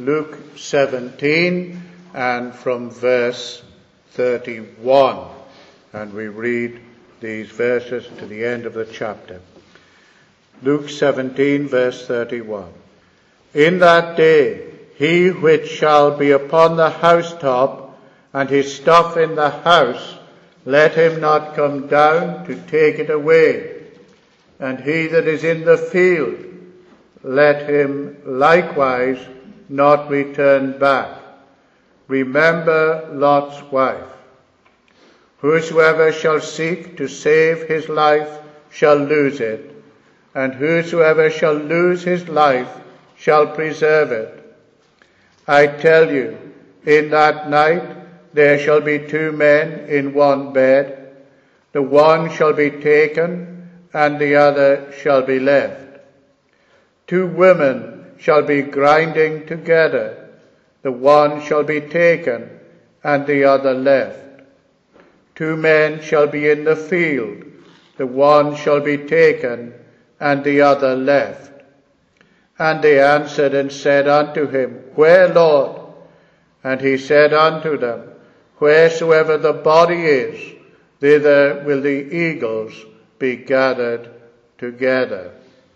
Luke 17 and from verse 31. And we read these verses to the end of the chapter. Luke 17 verse 31. In that day, he which shall be upon the housetop, and his stuff in the house, let him not come down to take it away. And he that is in the field, let him likewise not return back. Remember Lot's wife. Whosoever shall seek to save his life shall lose it, and whosoever shall lose his life shall preserve it. I tell you, in that night there shall be two men in one bed. The one shall be taken, and the other shall be left. Two women shall be grinding together. The one shall be taken, and the other left. Two men shall be in the field. The one shall be taken, and the other left. And they answered and said unto him, Where, Lord? And he said unto them, Wheresoever the body is, thither will the eagles be gathered together.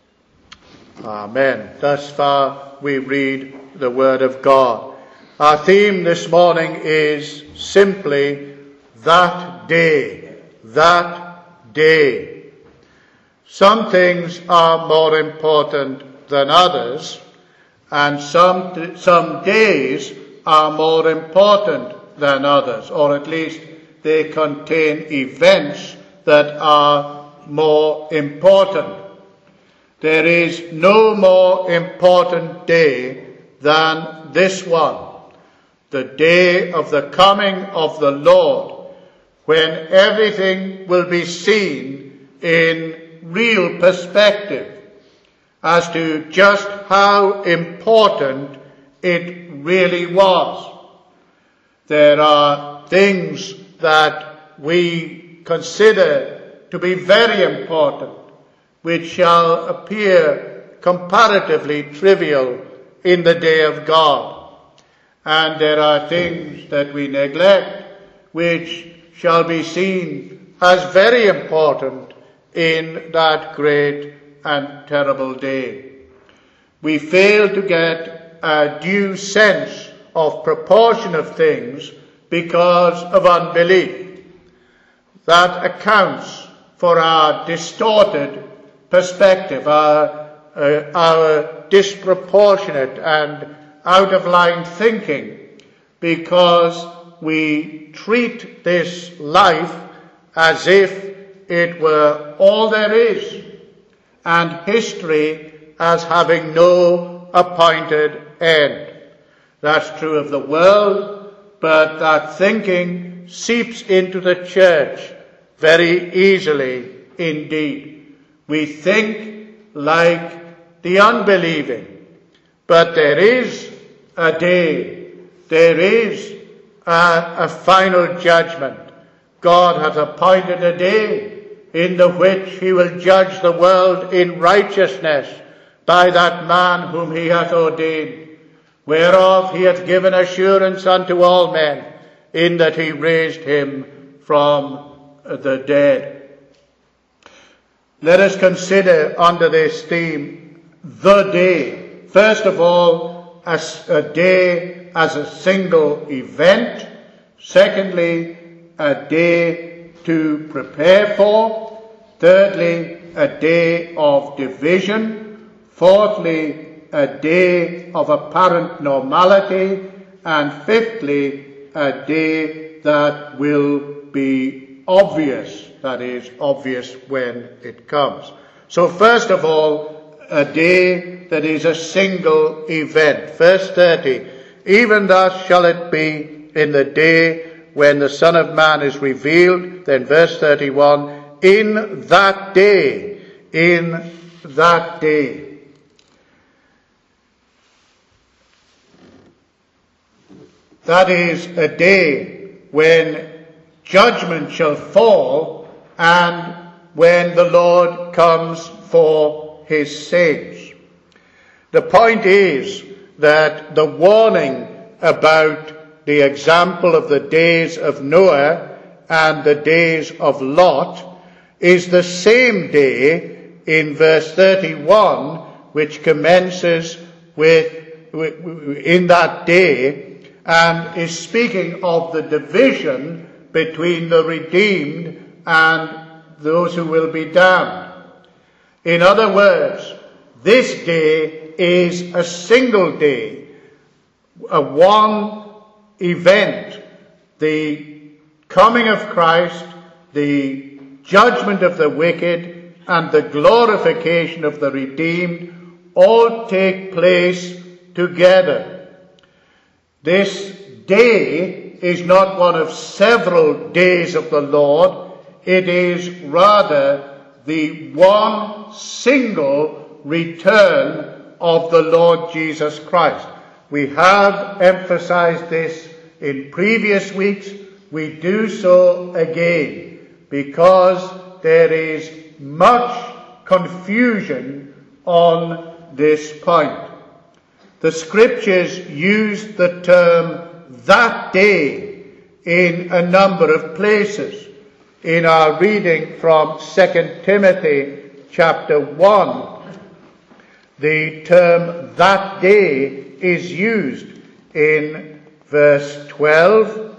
Amen. Thus far we read the word of God. Our theme this morning is simply that day. That day. Some things are more important than others, and some days are more important than others, or at least they contain events that are more important. There is no more important day than this one, the day of the coming of the Lord, when everything will be seen in real perspective as to just how important it really was. There are things that we consider to be very important, which shall appear comparatively trivial in the day of God. And there are things that we neglect, which shall be seen as very important in that great and terrible day. We fail to get a due sense of proportion of things because of unbelief. That accounts for our distorted perspective, our disproportionate and out-of-line thinking, because we treat this life as if it were all there is, and history as having no appointed end. That's true of the world, but that thinking seeps into the church very easily indeed. We think like the unbelieving, but there is a day, there is a final judgment. God hath appointed a day in the which he will judge the world in righteousness by that man whom he hath ordained, whereof he hath given assurance unto all men, in that he raised him from the dead. Let us consider under this theme the day. First of all, as a day as a single event. Secondly, a day to prepare for. Thirdly, a day of division. Fourthly, a day of apparent normality. And fifthly, a day that will be obvious, that is, obvious when it comes. So first of all, a day that is a single event. Verse 30, even thus shall it be in the day when the Son of Man is revealed. Then verse 31, in that day, in that day. That is a day when judgment shall fall and when the Lord comes for his saints. The point is that the warning about the example of the days of Noah and the days of Lot is the same day in verse 31, which commences in that day, and is speaking of the division between the redeemed and those who will be damned. In other words, this day is a single day, a one event, the coming of Christ, the judgment of the wicked, and the glorification of the redeemed all take place together. This day is not one of several days of the Lord. It is rather the one single return of the Lord Jesus Christ. We have emphasized this in previous weeks. We do so again because there is much confusion on this point. The scriptures use the term "that day" in a number of places. In our reading from 2 Timothy chapter 1, the term "that day" is used in verse 12.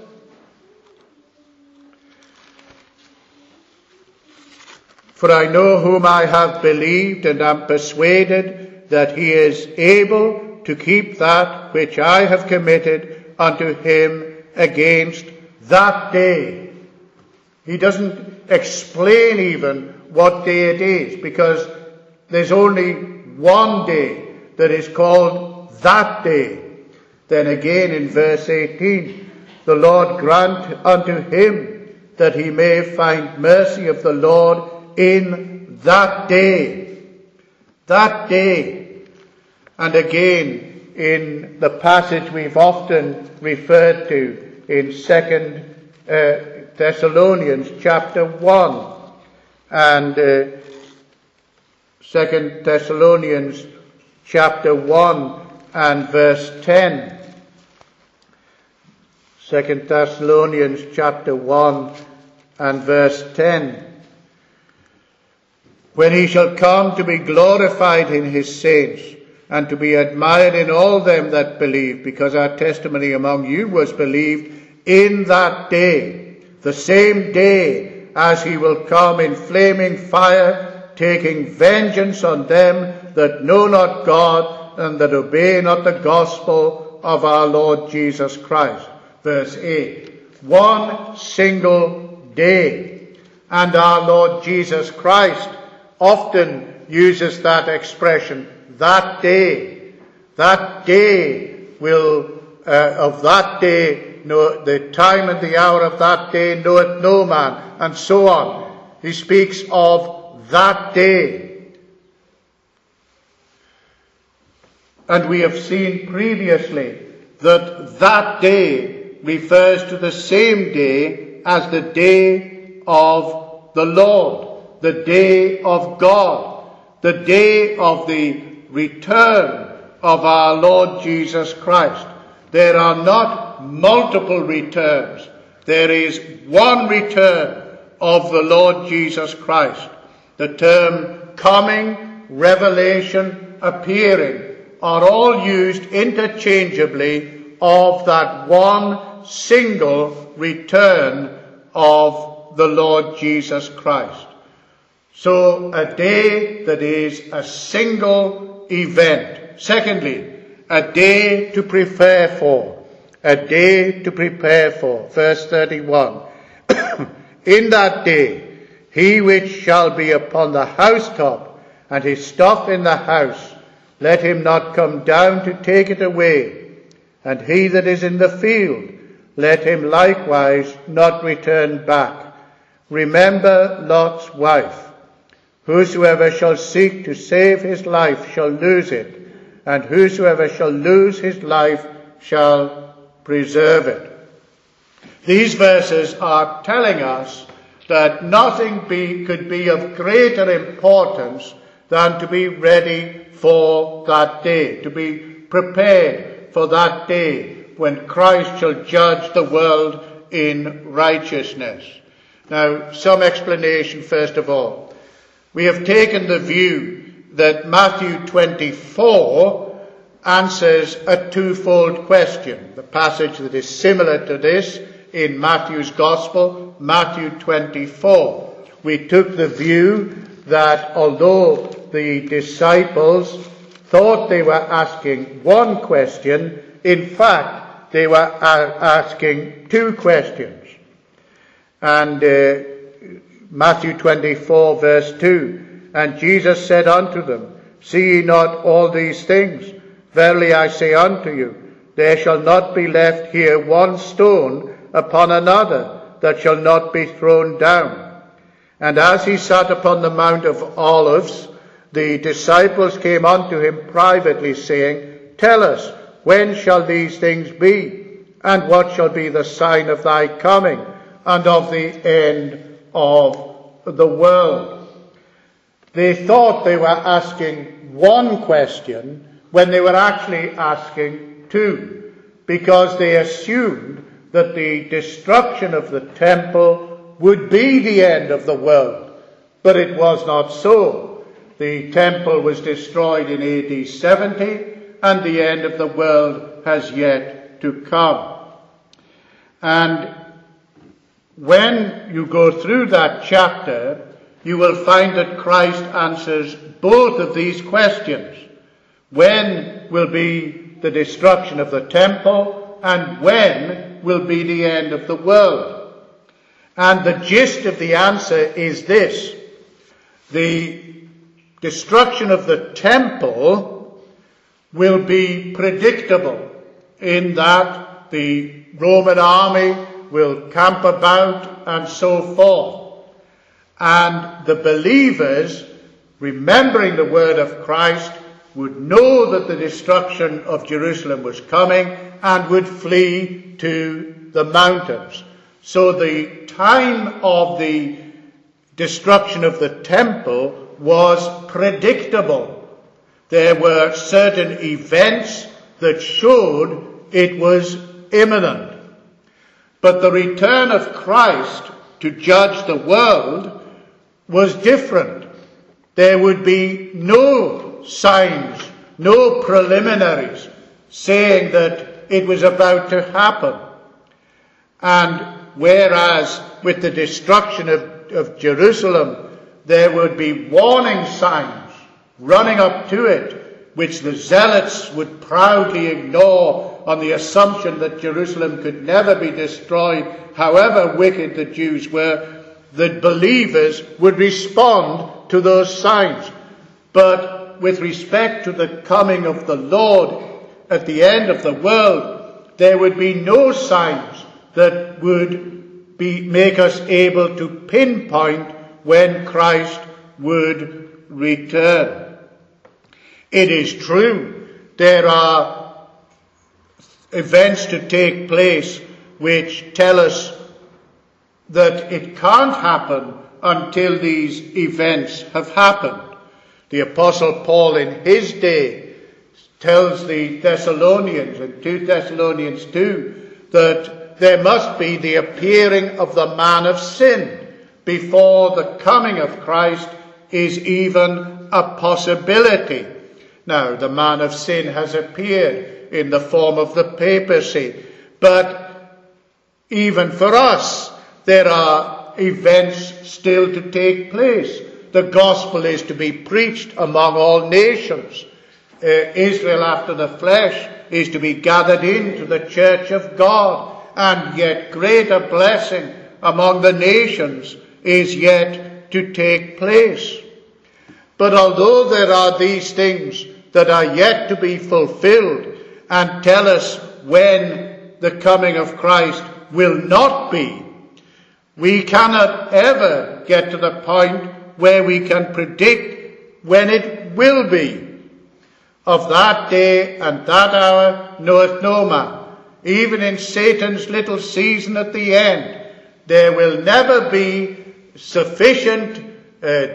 For I know whom I have believed, and am persuaded that he is able to keep that which I have committed unto him against that day. He doesn't explain even what day it is, because there's only one day that is called that day. Then again in verse 18, the Lord grant unto him that he may find mercy of the Lord in that day. That day. And again, in the passage we've often referred to in 2 Thessalonians chapter 1 and 2 Thessalonians chapter 1 and verse 10. 2 Thessalonians chapter 1 and verse 10. When he shall come to be glorified in his saints, and to be admired in all them that believe, because our testimony among you was believed in that day, the same day as he will come in flaming fire, taking vengeance on them that know not God, and that obey not the gospel of our Lord Jesus Christ. Verse 8. One single day. And our Lord Jesus Christ often uses that expression, that day. That day will, of that day, the time and the hour of that day knoweth no man, and so on. He speaks of that day. And we have seen previously that that day refers to the same day as the day of the Lord, the day of God, the day of the return of our Lord Jesus Christ. There are not multiple returns. There is one return of the Lord Jesus Christ. The term coming, revelation, appearing are all used interchangeably of that one single return of the Lord Jesus Christ. So a day that is a single event. Secondly, a day to prepare for. A day to prepare for. Verse 31. In that day, he which shall be upon the housetop, and his stuff in the house, let him not come down to take it away. And he that is in the field, let him likewise not return back. Remember Lot's wife. Whosoever shall seek to save his life shall lose it, and whosoever shall lose his life shall preserve it. These verses are telling us that nothing could be of greater importance than to be ready for that day, to be prepared for that day when Christ shall judge the world in righteousness. Now, some explanation first of all. We have taken the view that Matthew 24 answers a twofold question. The passage that is similar to this in Matthew's Gospel, Matthew 24. We took the view that although the disciples thought they were asking one question, in fact they were asking two questions. And Matthew 24 verse 2, and Jesus said unto them, See ye not all these things? Verily I say unto you, there shall not be left here one stone upon another that shall not be thrown down. And as he sat upon the Mount of Olives, the disciples came unto him privately, saying, Tell us, when shall these things be? And what shall be the sign of thy coming, and of the end of the world? They thought they were asking one question when they were actually asking two, because they assumed that the destruction of the temple would be the end of the world. But it was not so. The temple was destroyed in AD 70, and the end of the world has yet to come. And when you go through that chapter, you will find that Christ answers both of these questions. When will be the destruction of the temple, and when will be the end of the world? And the gist of the answer is this. The destruction of the temple will be predictable in that the Roman army will camp about and so forth. And the believers, remembering the word of Christ, would know that the destruction of Jerusalem was coming and would flee to the mountains. So the time of the destruction of the temple was predictable. There were certain events that showed it was imminent. But the return of Christ to judge the world was different. There would be no signs, no preliminaries saying that it was about to happen. And whereas with the destruction of Jerusalem, there would be warning signs running up to it, which the zealots would proudly ignore on the assumption that Jerusalem could never be destroyed, however wicked the Jews were, the believers would respond to those signs. But with respect to the coming of the Lord at the end of the world, there would be no signs that would make us able to pinpoint when Christ would return. It is true, there are events to take place which tell us that it can't happen until these events have happened. The Apostle Paul in his day tells the Thessalonians in 2 Thessalonians 2 that there must be the appearing of the man of sin before the coming of Christ is even a possibility. Now, the man of sin has appeared in the form of the papacy, but even for us, there are events still to take place. The gospel is to be preached among all nations. Israel after the flesh is to be gathered into the church of God, and yet greater blessing among the nations is yet to take place. But although there are these things that are yet to be fulfilled and tell us when the coming of Christ will not be, we cannot ever get to the point where we can predict when it will be. Of that day and that hour knoweth no man. Even in Satan's little season at the end, there will never be sufficient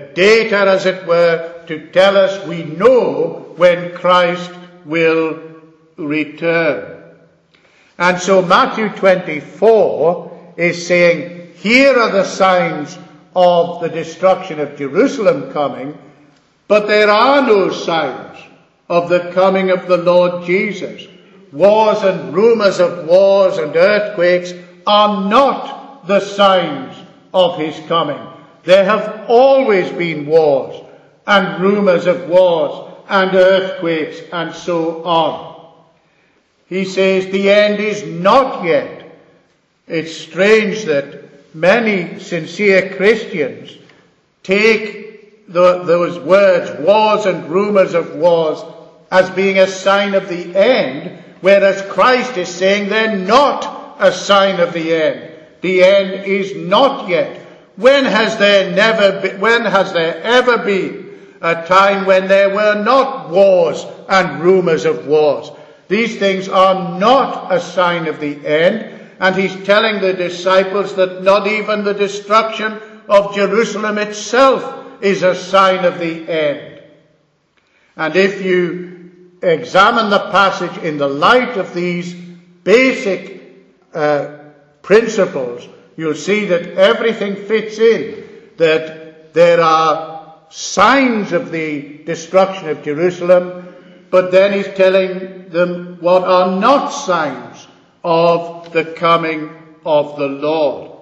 data, as it were, to tell us we know when Christ will return. And so Matthew 24 is saying, here are the signs of the destruction of Jerusalem coming, but there are no signs of the coming of the Lord Jesus. Wars and rumors of wars and earthquakes are not the signs of his coming. There have always been wars and rumors of wars and earthquakes and so on. He says the end is not yet. It's strange that many sincere Christians take those words, wars and rumors of wars, as being a sign of the end, whereas Christ is saying they're not a sign of the end. The end is not yet. When has there ever been a time when there were not wars and rumors of wars? These things are not a sign of the end, and he's telling the disciples that not even the destruction of Jerusalem itself is a sign of the end. And if you examine the passage in the light of these basic principles, you'll see that everything fits in, that there are signs of the destruction of Jerusalem, but then he's telling them what are not signs of the coming of the Lord.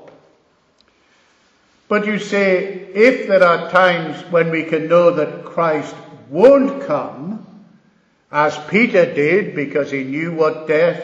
But you say, if there are times when we can know that Christ won't come, as Peter did, because he knew what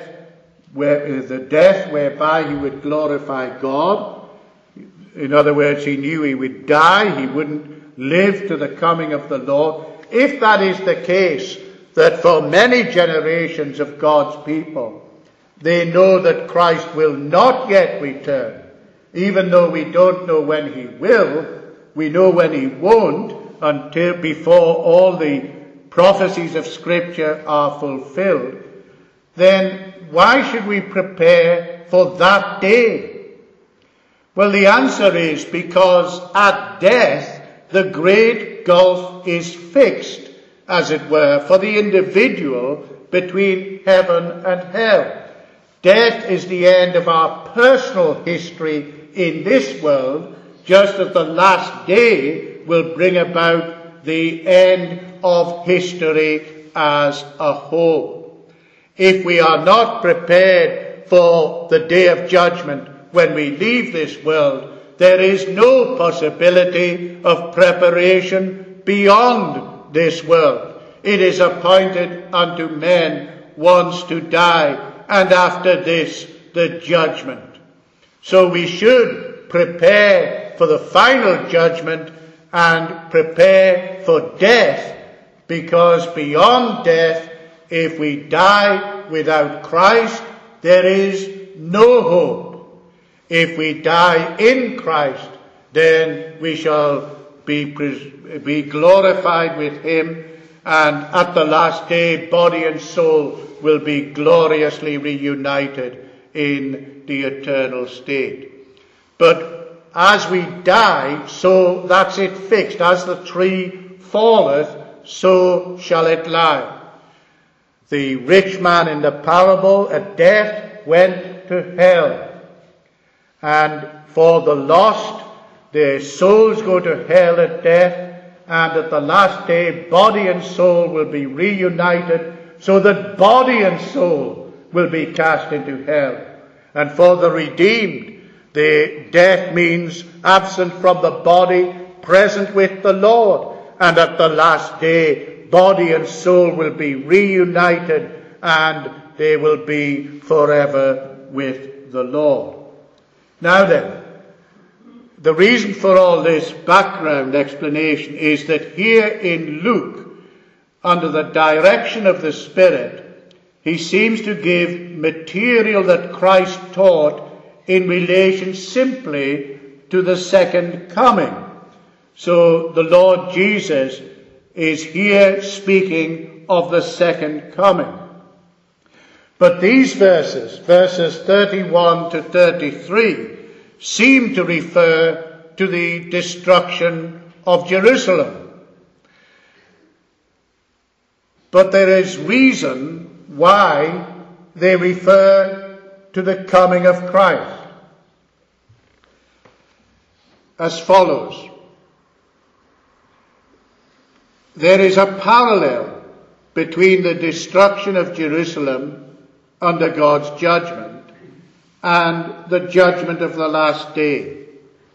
the death whereby he would glorify God. In other words, he knew he would die, he wouldn't live to the coming of the Lord. If that is the case, that for many generations of God's people, they know that Christ will not yet return, even though we don't know when he will, we know when he won't, until before all the prophecies of Scripture are fulfilled, then why should we prepare for that day? Well, the answer is because at death, the great gulf is fixed, as it were, for the individual between heaven and hell. Death is the end of our personal history in this world, just as the last day will bring about the end of history as a whole. If we are not prepared for the day of judgment when we leave this world, there is no possibility of preparation beyond this world. It is appointed unto men once to die, and after this, the judgment. So we should prepare for the final judgment and prepare for death, because beyond death, if we die without Christ, there is no hope. If we die in Christ, then we shall be glorified with him, and at the last day, body and soul will be gloriously reunited in the eternal state. But as we die, so that's it fixed. As the tree falleth, so shall it lie. The rich man in the parable at death went to hell. And for the lost, their souls go to hell at death, and at the last day, body and soul will be reunited, so that body and soul will be cast into hell. And for the redeemed, the death means absent from the body, present with the Lord. And at the last day, body and soul will be reunited, and they will be forever with the Lord. Now then, the reason for all this background explanation is that here in Luke, under the direction of the Spirit, he seems to give material that Christ taught in relation simply to the second coming. So the Lord Jesus is here speaking of the second coming. But these verses 31 to 33, seem to refer to the destruction of Jerusalem. But there is reason why they refer to the coming of Christ as follows. There is a parallel between the destruction of Jerusalem under God's judgment and the judgment of the last day.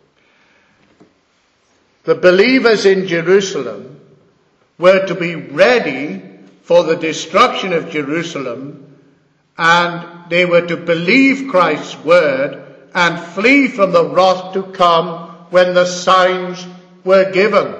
The believers in Jerusalem were to be ready for the destruction of Jerusalem, and they were to believe Christ's word and flee from the wrath to come when the signs were given.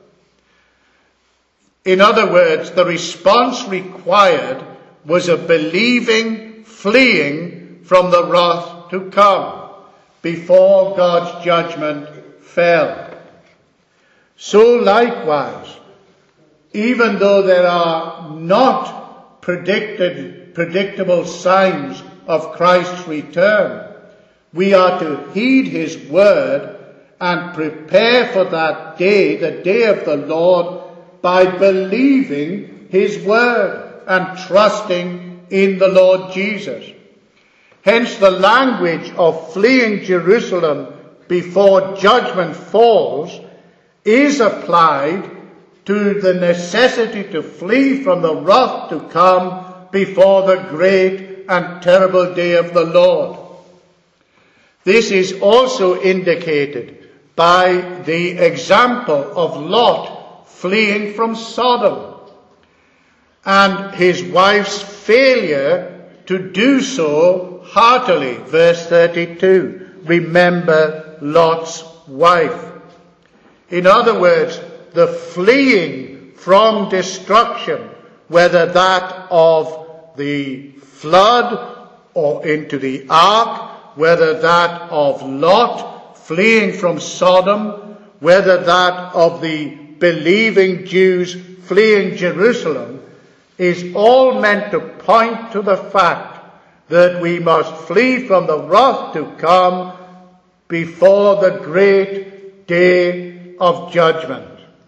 In other words, the response required was a believing, fleeing from the wrath to come before God's judgment fell. So likewise, even though there are not predictable signs of Christ's return, we are to heed his word and prepare for that day, the day of the Lord, by believing his word and trusting in the Lord Jesus. Hence the language of fleeing Jerusalem before judgment falls is applied to the necessity to flee from the wrath to come before the great and terrible day of the Lord. This is also indicated by the example of Lot fleeing from Sodom and his wife's failure to do so heartily. Verse 32, remember Lot's wife. In other words, the fleeing from destruction, whether that of the flood or into the ark, whether that of Lot fleeing from Sodom, whether that of the believing Jews fleeing Jerusalem, is all meant to point to the fact that we must flee from the wrath to come before the great day of judgment.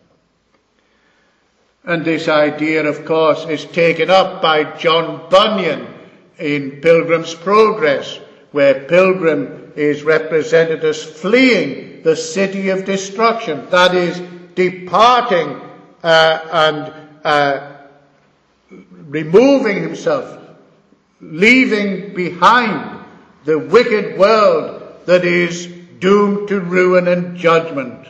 And this idea, of course, is taken up by John Bunyan in Pilgrim's Progress, where Pilgrim is represented as fleeing the city of destruction, that is, departing and removing himself, leaving behind the wicked world that is doomed to ruin and judgment.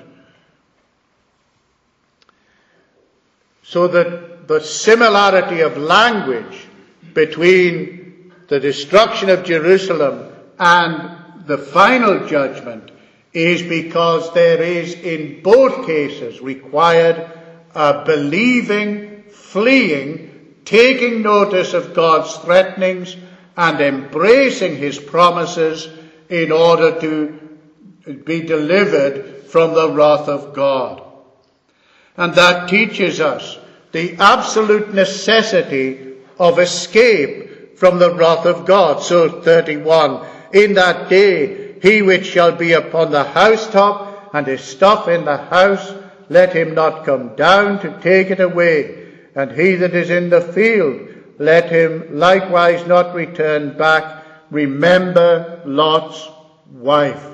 So that the similarity of language between the destruction of Jerusalem and the final judgment is because there is in both cases required a believing, fleeing, taking notice of God's threatenings and embracing his promises in order to be delivered from the wrath of God. And that teaches us the absolute necessity of escape from the wrath of God. So 31, in that day, he which shall be upon the housetop and his stuff in the house, let him not come down to take it away. And he that is in the field, let him likewise not return back. Remember Lot's wife.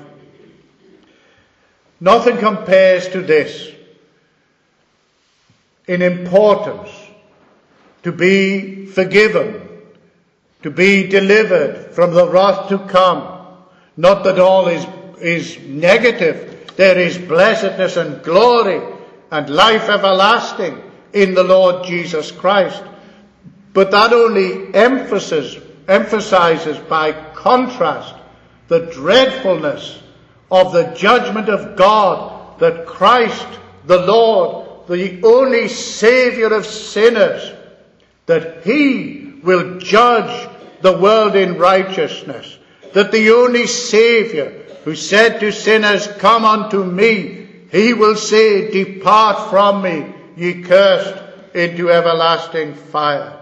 Nothing compares to this in importance, to be forgiven, to be delivered from the wrath to come. Not that all is negative. There is blessedness and glory and life everlasting in the Lord Jesus Christ. But that only emphasizes by contrast the dreadfulness of the judgment of God, that Christ, the Lord, the only Saviour of sinners, that he will judge the world in righteousness, that the only Saviour who said to sinners, come unto me, he will say, depart from me, ye cursed, into everlasting fire.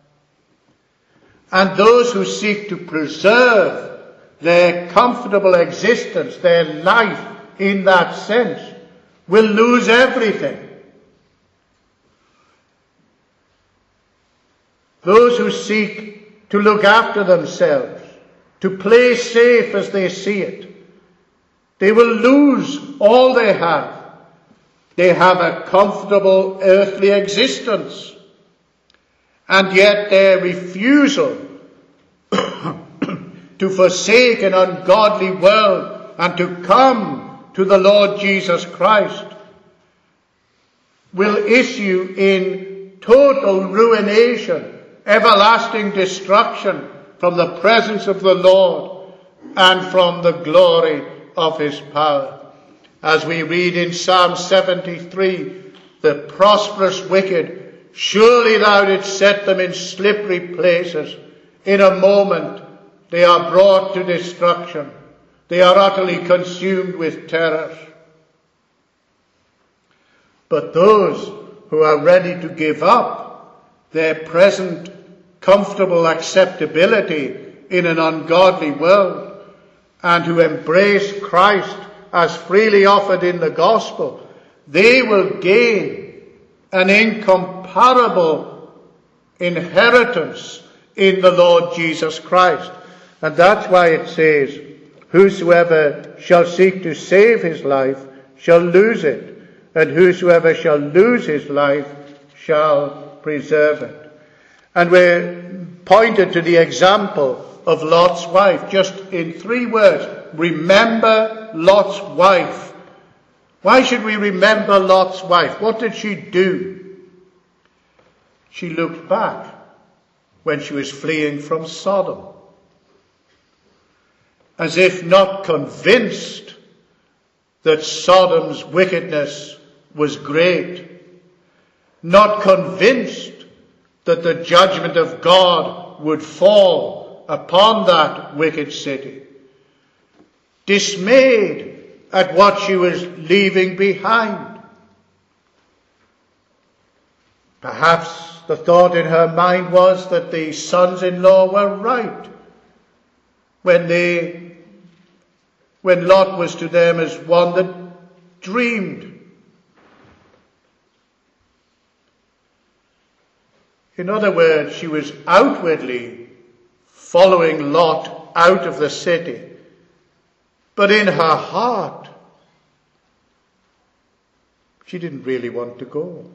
And those who seek to preserve their comfortable existence, their life in that sense, will lose everything. those who seek to look after themselves, to play safe as they see it, they will lose all they have. They have a comfortable earthly existence, and yet their refusal to forsake an ungodly world and to come to the Lord Jesus Christ will issue in total ruination, everlasting destruction from the presence of the Lord and from the glory of his power. As we read in Psalm 73, the prosperous wicked, surely thou didst set them in slippery places. In a moment they are brought to destruction. They are utterly consumed with terrors. But those who are ready to give up their present comfortable acceptability in an ungodly world and who embrace Christ as freely offered in the gospel, they will gain an incomparable inheritance in the Lord Jesus Christ. And that's why it says, whosoever shall seek to save his life shall lose it, and whosoever shall lose his life shall preserve it. And we're pointed to the example of Lot's wife, just in 3 words. Remember Lot's wife. Why should we remember Lot's wife? What did she do? She looked back when she was fleeing from Sodom, as if not convinced that Sodom's wickedness was great, not convinced that the judgment of God would fall upon that wicked city, dismayed at what she was leaving behind. Perhaps the thought in her mind was that the sons-in-law were right when Lot was to them as one that dreamed. In other words, she was outwardly following Lot out of the city, but in her heart, she didn't really want to go.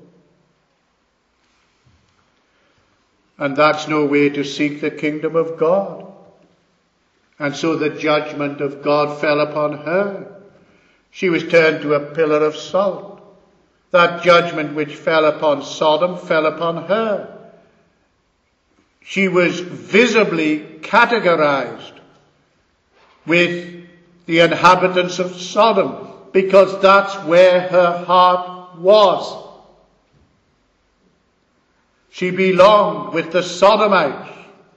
And that's no way to seek the kingdom of God. And so the judgment of God fell upon her. She was turned to a pillar of salt. That judgment which fell upon Sodom fell upon her. She was visibly categorized with the inhabitants of Sodom, because that's where her heart was. She belonged with the Sodomites.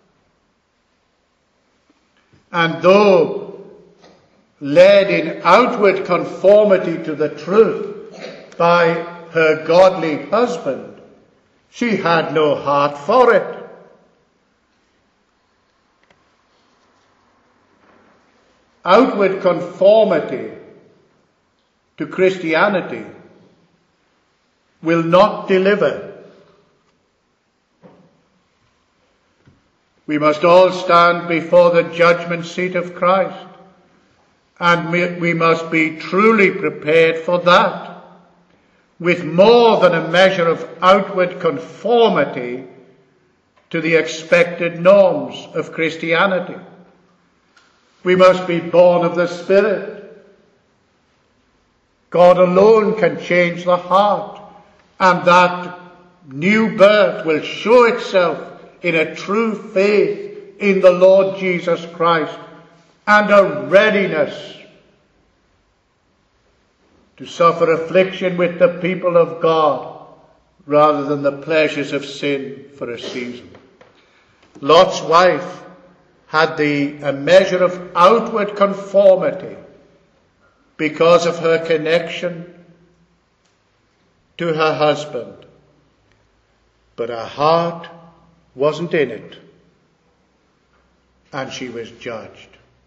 And though led in outward conformity to the truth by her godly husband, she had no heart for it. Outward conformity to Christianity will not deliver. We must all stand before the judgment seat of Christ, and we must be truly prepared for that, with more than a measure of outward conformity to the expected norms of Christianity. We must be born of the Spirit. God alone can change the heart, and that new birth will show itself in a true faith in the Lord Jesus Christ and a readiness to suffer affliction with the people of God rather than the pleasures of sin for a season. Lot's wife had a measure of outward conformity because of her connection to her husband, but her heart wasn't in it, and she was judged.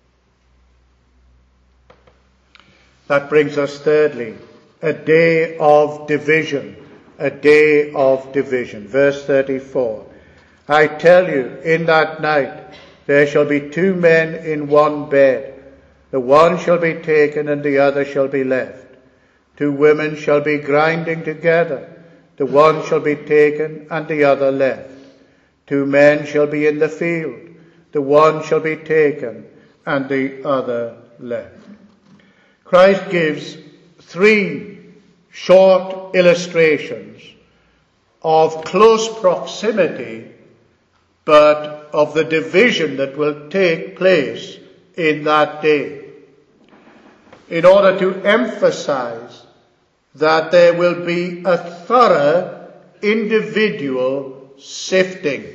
That brings us thirdly, a day of division, a day of division. Verse 34, I tell you, in that night there shall be 2 men in one bed. The one shall be taken and the other shall be left. 2 women shall be grinding together. The one shall be taken and the other left. 2 men shall be in the field. The one shall be taken and the other left. Christ gives 3 short illustrations of close proximity, but of the division that will take place in that day, in order to emphasize that there will be a thorough individual sifting.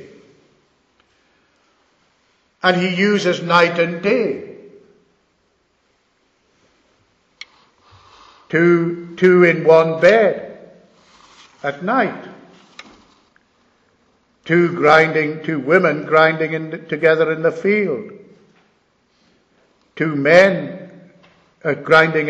And he uses night and day. 2 in one bed at night. 2 women grinding together in the field. 2 men grinding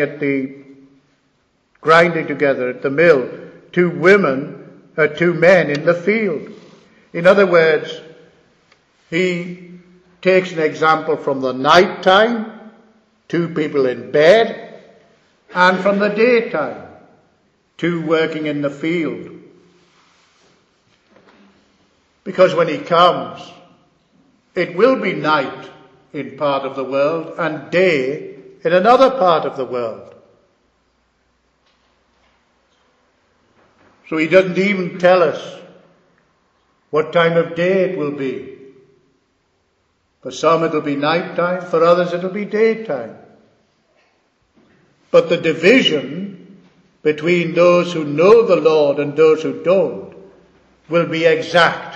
together at the mill. 2 men in the field. In other words, he takes an example from the night time, 2 people in bed, and from the daytime, 2 working in the field. Because when he comes, it will be night in part of the world and day in another part of the world. So he doesn't even tell us what time of day it will be. For some it will be night time, for others it will be daytime. But the division between those who know the Lord and those who don't will be exact.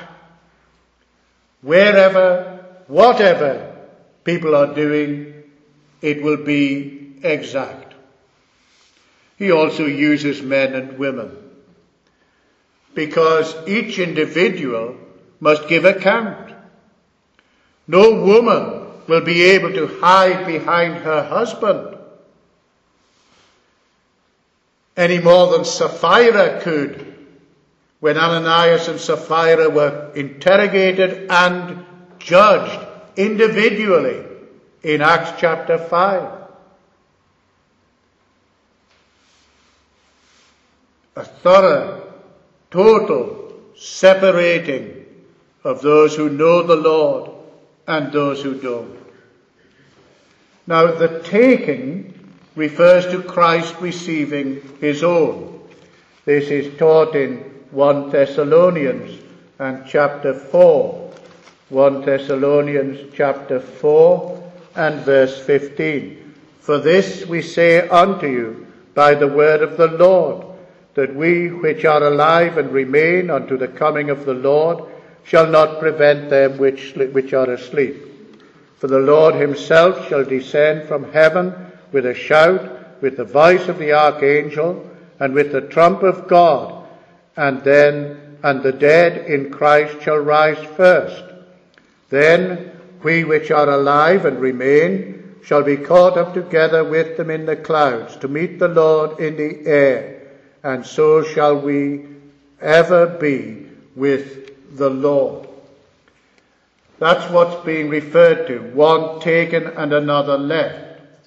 Whatever people are doing, it will be exact. He also uses men and women, because each individual must give account. No woman will be able to hide behind her husband any more than Sapphira could when Ananias and Sapphira were interrogated and judged individually in Acts chapter 5. A thorough, total separating of those who know the Lord and those who don't. Now, the taking refers to Christ receiving his own. This is taught in 1 Thessalonians and chapter 4. 1 Thessalonians chapter 4 and verse 15. For this we say unto you by the word of the Lord, that we which are alive and remain unto the coming of the Lord shall not prevent them which are asleep. For the Lord himself shall descend from heaven with a shout, with the voice of the archangel, and with the trump of God, and the dead in Christ shall rise first. Then we which are alive and remain shall be caught up together with them in the clouds to meet the Lord in the air, and so shall we ever be with the Lord. That's what's being referred to, one taken and another left.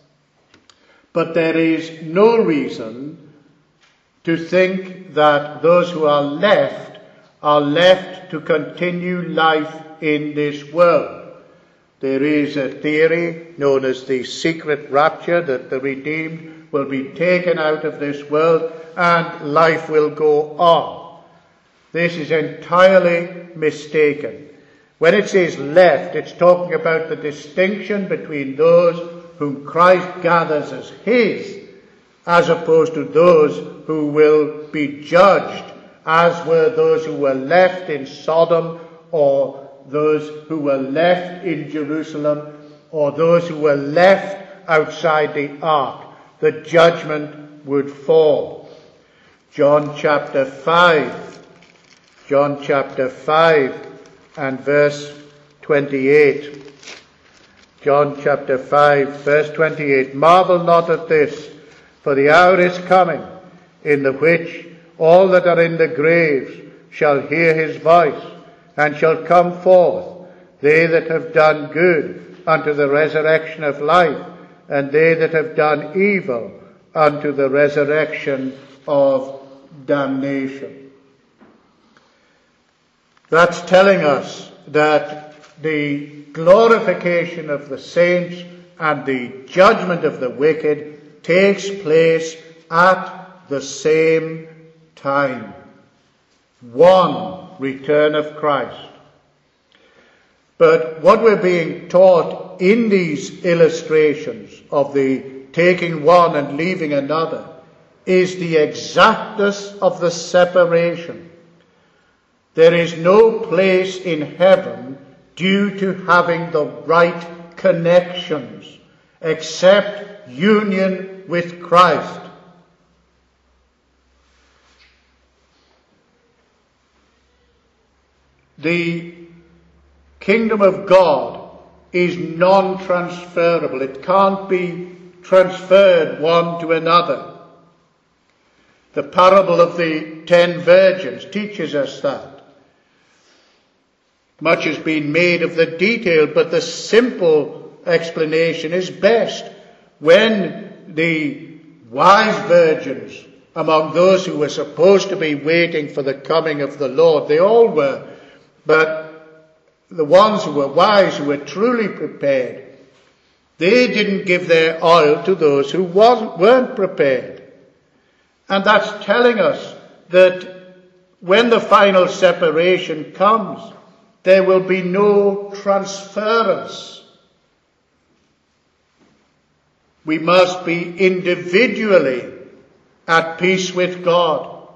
But there is no reason to think that those who are left to continue life in this world. There is a theory known as the secret rapture, that the redeemed will be taken out of this world and life will go on. This is entirely mistaken. When it says left, it's talking about the distinction between those whom Christ gathers as his, as opposed to those who will be judged, as were those who were left in Sodom, or those who were left in Jerusalem, or those who were left outside the ark. The judgment would fall. John chapter 5 and verse 28. John chapter 5, verse 28. Marvel not at this, for the hour is coming, in the which all that are in the graves shall hear his voice, and shall come forth, they that have done good unto the resurrection of life, and they that have done evil unto the resurrection of damnation. That's telling us that the glorification of the saints and the judgment of the wicked takes place at the same time. One return of Christ. But what we're being taught in these illustrations of the taking one and leaving another is the exactness of the separation. There is no place in heaven due to having the right connections except union with Christ. The kingdom of God is non-transferable. It can't be transferred one to another. The parable of the 10 virgins teaches us that. Much has been made of the detail, but the simple explanation is best. When the wise virgins, among those who were supposed to be waiting for the coming of the Lord, they all were, but the ones who were wise, who were truly prepared, they didn't give their oil to those who weren't prepared. And that's telling us that when the final separation comes, there will be no transference. We must be individually at peace with God.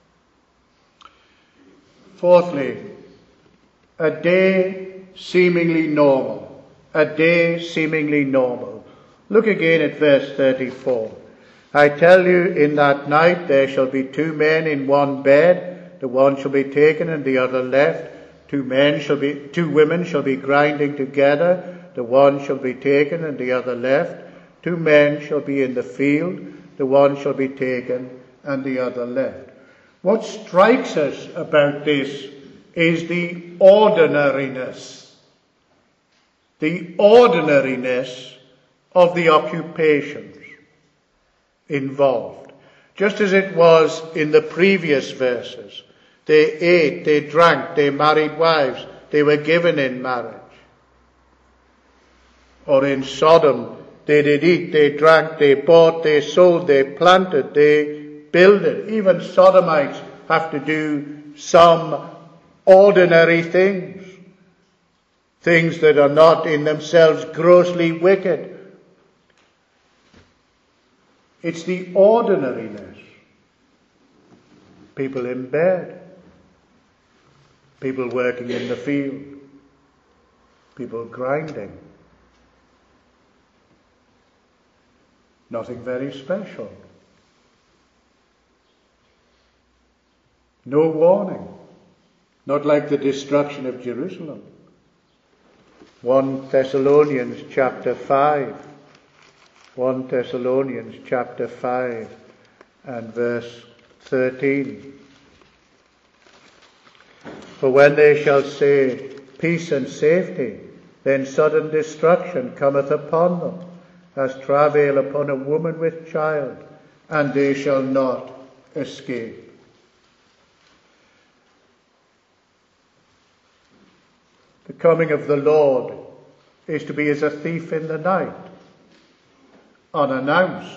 Fourthly, a day seemingly normal. A day seemingly normal. Look again at verse 34. I tell you, in that night there shall be 2 men in one bed. The one shall be taken and the other left. 2 women shall be grinding together. The one shall be taken and the other left. 2 men shall be in the field. The one shall be taken and the other left. What strikes us about this is the ordinariness. The ordinariness of the occupations involved. Just as it was in the previous verses. They ate, they drank, they married wives, they were given in marriage. Or in Sodom, they did eat, they drank, they bought, they sold, they planted, they builded. Even Sodomites have to do some ordinary things. Things that are not in themselves grossly wicked. It's the ordinariness. People in bed. People working in the field. People grinding. Nothing very special. No warning. Not like the destruction of Jerusalem. 1 Thessalonians chapter 5. 1 Thessalonians chapter 5 and verse 13. For when they shall say, peace and safety, then sudden destruction cometh upon them, as travail upon a woman with child, and they shall not escape. The coming of the Lord is to be as a thief in the night, unannounced,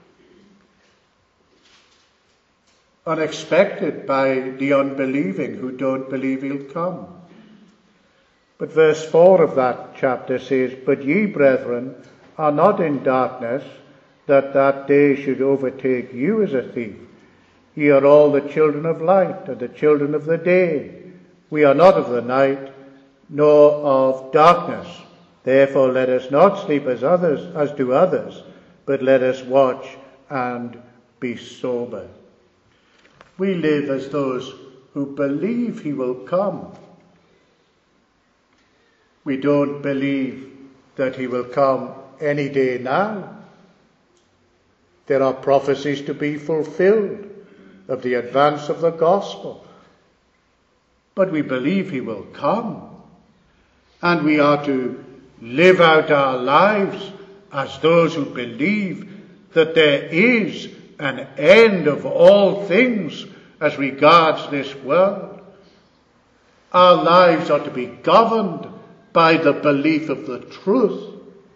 unexpected by the unbelieving who don't believe he'll come. But verse 4 of that chapter says, but ye, brethren, are not in darkness, that that day should overtake you as a thief. Ye are all the children of light, and the children of the day. We are not of the night, nor of darkness. Therefore let us not sleep as do others, but let us watch and be sober. We live as those who believe he will come. We don't believe that he will come any day now. There are prophecies to be fulfilled of the advance of the gospel. but we believe he will come. And we are to live out our lives as those who believe that there is an end of all things as regards this world. Our lives are to be governed by the belief of the truth,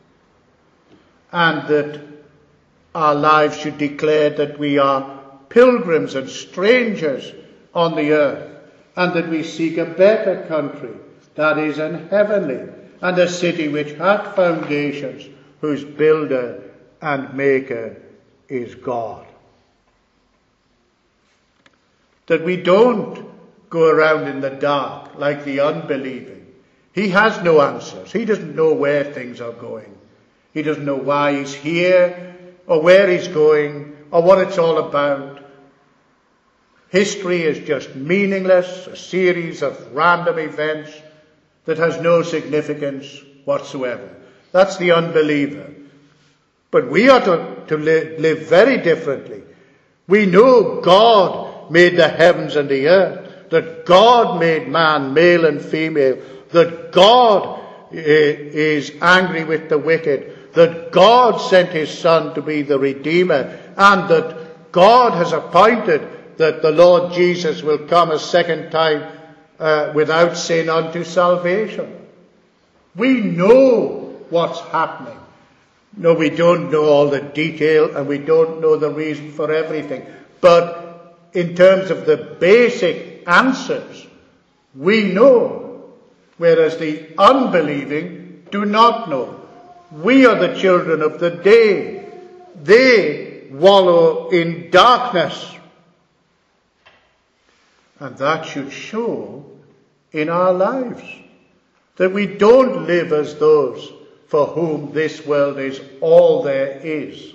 and that our lives should declare that we are pilgrims and strangers on the earth, and that we seek a better country, that is an heavenly, and a city which hath foundations, whose builder and maker is God. That we don't go around in the dark like the unbelieving. He has no answers. He doesn't know where things are going. He doesn't know why he's here, or where he's going, or what it's all about. History is just meaningless, a series of random events that has no significance whatsoever. That's the unbeliever. But we are to live very differently. We know God made the heavens and the earth, that God made man male and female, that God is angry with the wicked, that God sent his Son to be the Redeemer, and that God has appointed that the Lord Jesus will come a second time without sin unto salvation. We know what's happening. No, we don't know all the detail, and we don't know the reason for everything. But in terms of the basic answers, we know, whereas the unbelieving do not know. We are the children of the day. They wallow in darkness. And that should show in our lives, that we don't live as those for whom this world is all there is,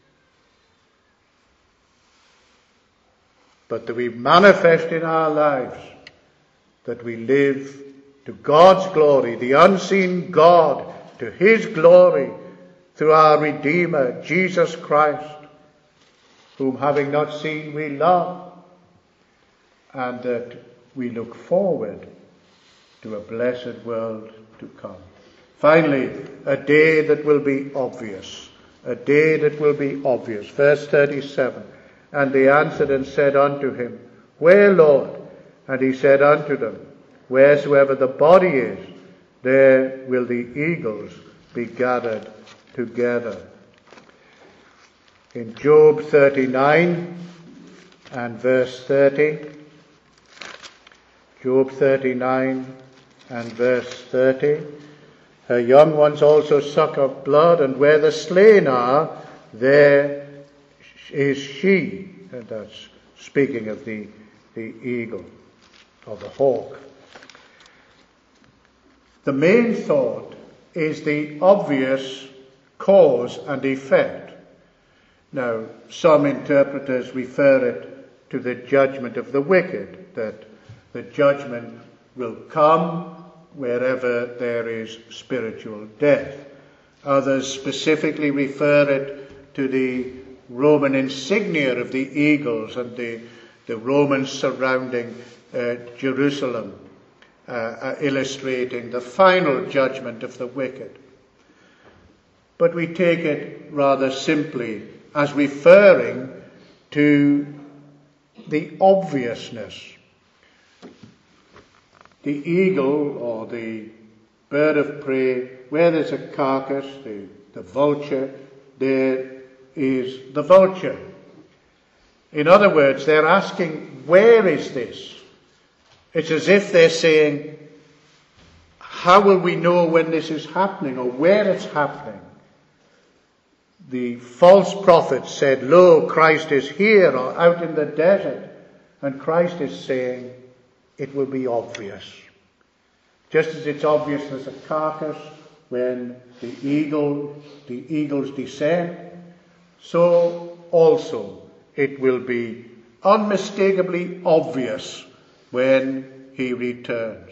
but that we manifest in our lives that we live to God's glory, the unseen God, to his glory, through our Redeemer, Jesus Christ, whom having not seen we love, and that we look forward to a blessed world to come. Finally, a day that will be obvious. A day that will be obvious. Verse 37. And they answered and said unto him, Where, Lord? And he said unto them, Wheresoever the body is, there will the eagles be gathered together. In Job 39 and verse 30, Job 39 and verse 30, her young ones also suck up blood, and where the slain are, there is she. And that's speaking of the eagle, or the hawk. The main thought is the obvious cause and effect. Now, some interpreters refer it to the judgment of the wicked, that the judgment will come wherever there is spiritual death. Others specifically refer it to the Roman insignia of the eagles and the Romans surrounding Jerusalem, illustrating the final judgment of the wicked. But we take it rather simply as referring to the obviousness. The eagle, or the bird of prey, where there's a carcass, the vulture, there is the vulture. In other words, they're asking, where is this? It's as if they're saying, how will we know when this is happening, or where it's happening? The false prophets said, Lo, Christ is here, or out in the desert. And Christ is saying, it will be obvious. Just as it's obvious there's a carcass when the eagles descend, so also it will be unmistakably obvious when he returns.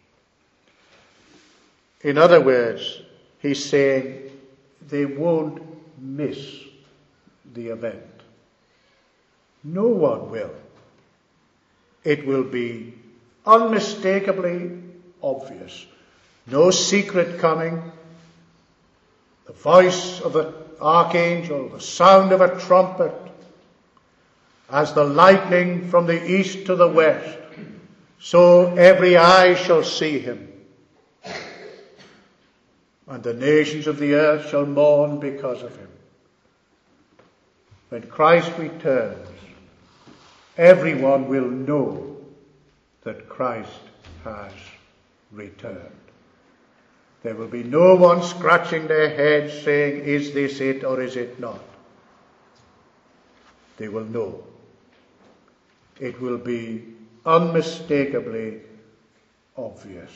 In other words, he's saying they won't miss the event. No one will. It will be unmistakably obvious. No secret coming. The voice of the archangel, the sound of a trumpet, as the lightning from the east to the west, so every eye shall see him. And the nations of the earth shall mourn because of him. When Christ returns, everyone will know that Christ has returned. There will be no one scratching their heads saying, is this it or is it not? They will know. It will be unmistakably obvious.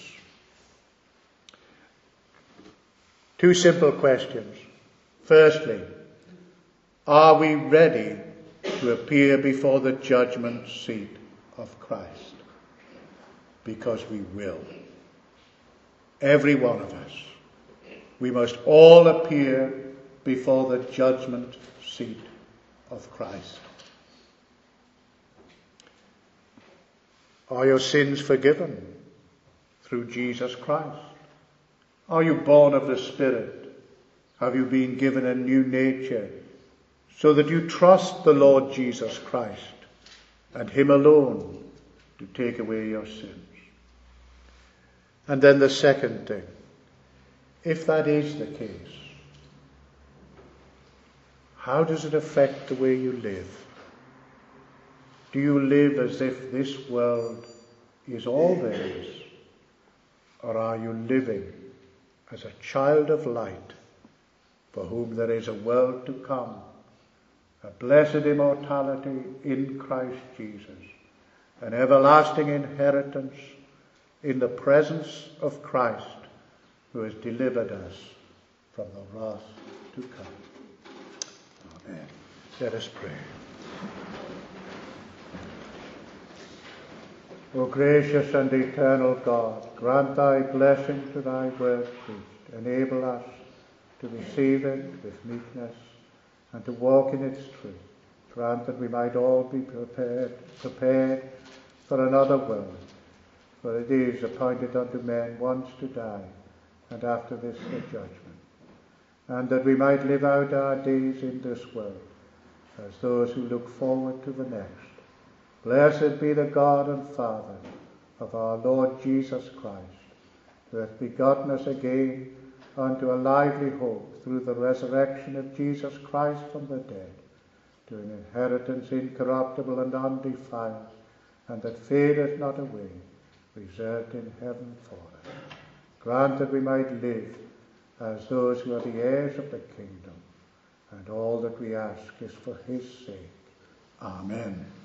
Two simple questions. Firstly, are we ready to appear before the judgment seat of Christ? Because we will. Every one of us. We must all appear before the judgment seat of Christ. Are your sins forgiven through Jesus Christ? Are you born of the Spirit? Have you been given a new nature so that you trust the Lord Jesus Christ and him alone to take away your sins? And then the second thing, if that is the case, how does it affect the way you live? Do you live as if this world is all there is? Or are you living as a child of light, for whom there is a world to come, a blessed immortality in Christ Jesus, an everlasting inheritance in the presence of Christ, who has delivered us from the wrath to come? Amen. Let us pray. O gracious and eternal God, grant thy blessing to thy word preached. Enable us to receive it with meekness and to walk in its truth. Grant that we might all be prepared for another world, for it is appointed unto men once to die, and after this the judgment. And that we might live out our days in this world as those who look forward to the next. Blessed be the God and Father of our Lord Jesus Christ, who hath begotten us again unto a lively hope through the resurrection of Jesus Christ from the dead, to an inheritance incorruptible and undefiled, and that fadeth not away, reserved in heaven for us. Grant that we might live as those who are the heirs of the kingdom, and all that we ask is for his sake. Amen.